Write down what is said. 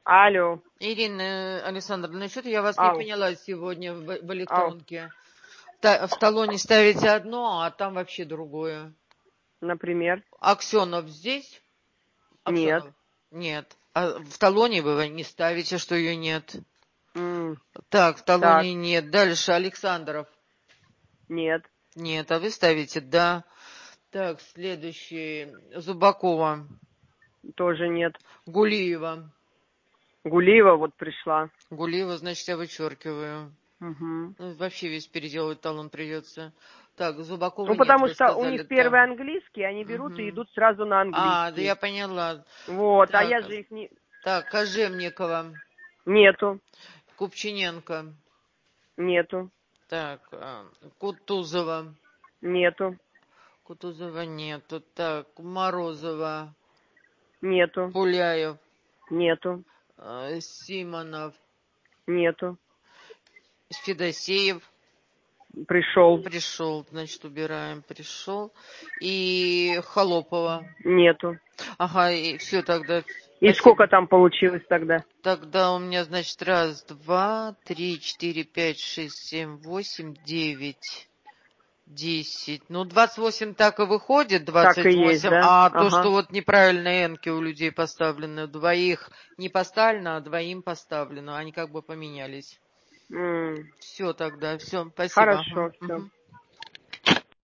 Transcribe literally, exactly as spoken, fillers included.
Алло. Ирина Александровна, что-то я вас не Ау. поняла сегодня в, в Ау. электронке. Та- в талоне ставите одно, а там вообще другое. Например? Аксенов здесь? Нет. Аксенов? Нет. А в талоне вы не ставите, что ее нет. М, Так, в Так. талоне нет. Дальше Александров. Нет. Нет, а вы ставите да. Так, следующий. Зубакова. Тоже нет. Гулиева. Гулиева вот пришла. Гулиева, значит, я вычеркиваю. Угу. Ну, вообще весь переделывать талон придется. Так, Зубакова Ну, нет, потому вы что у сказали, них да. первый английский, они берут и Угу. идут сразу на А, да я английский. поняла. Вот, а Так, я же их не... так, Кожевникова. Нету. Купчиненко. Нету. Так, а, Кутузова. Нету. Кутузова нету. Так, Морозова. Нету. Пуляев. Нету. а, Симонов. Нету. Федосеев. Пришел. Пришел, значит, убираем. Пришел. И Холопова. Нету. Ага, и все тогда. И Спасибо. сколько там получилось тогда? Тогда у меня, значит, раз, два, три, четыре, пять, шесть, семь, восемь, девять, десять. Ну, двадцать восемь так и выходит, Так и двадцать есть, восемь. да? А то, что Ага. вот неправильные энки у людей поставлены, двоих не поставлено, а двоим поставлено. Они как бы поменялись. М, Все тогда, все, спасибо. Ага. Хорошо, все. Мгм.